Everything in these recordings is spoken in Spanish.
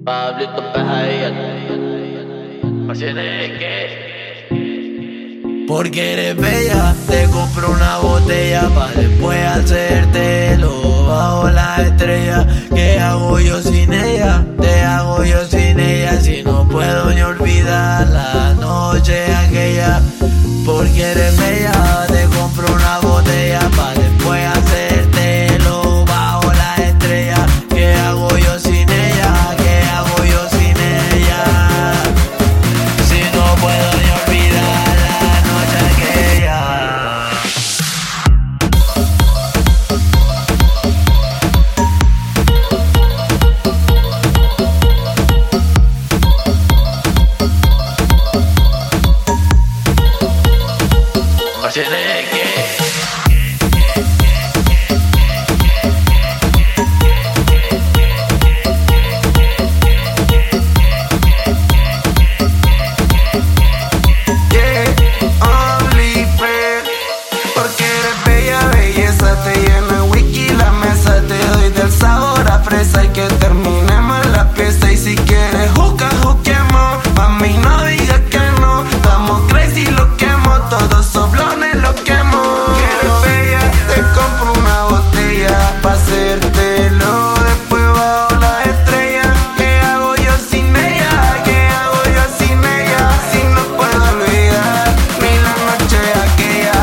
Pablito Pejayat. Porque eres bella, te compro una botella pa' después hacértelo bajo la estrella. ¿Qué hago yo sin ella? Te hago yo sin ella. Si no puedo ni olvidar la noche aquella. Porque eres bella, te compro una botella pa' después hacértelo bajo la estrella. ¿Qué hago yo sin ella? ¿Qué hago yo sin ella? Si no puedo ni olvidar la noche aquella. Y que terminemos la pieza. Y si quieres juca, juquemos. Mami, no digas que no. Estamos crazy, lo quemo. Todos soblones lo quemo. Quieres bella, te compro una botella pa' hacértelo después bajo la estrella. ¿Qué hago yo sin ella? ¿Qué hago yo sin ella? Si no puedo olvidar ni la noche aquella.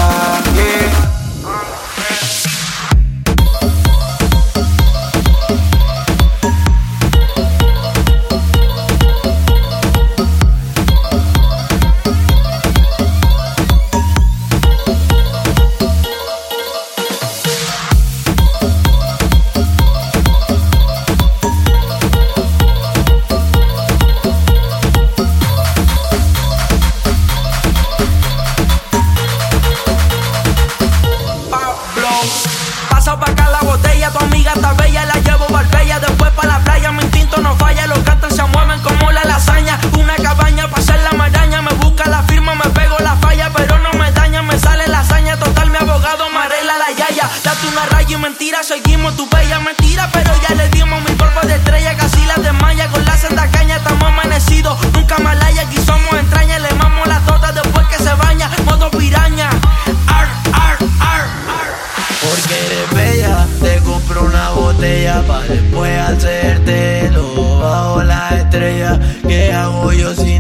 Pasa pa' acá la botella, tu amiga está bella, la llevo Marbella. Después pa' la playa, mi instinto no falla. Los gatos se mueven como la lasaña. Una cabaña pa' hacer la maraña. Me busca la firma, me pego la falla, pero no me daña, me sale la hazaña. Total, mi abogado me arregla la yaya. Date una raya y mentira, seguimos tu bella mentira. Pero ya le dimos mi polvo de estrella, casi la desmaya. Con la senda caña estamos amanecidos, nunca malaya. Aquí somos entrañas, le mamo la tota después que se baña. Modo piraña, ar, ar, ar, ar. Porque eres bella, te compro una botella pa' después hacértelo bajo la estrella. ¿Qué hago yo sin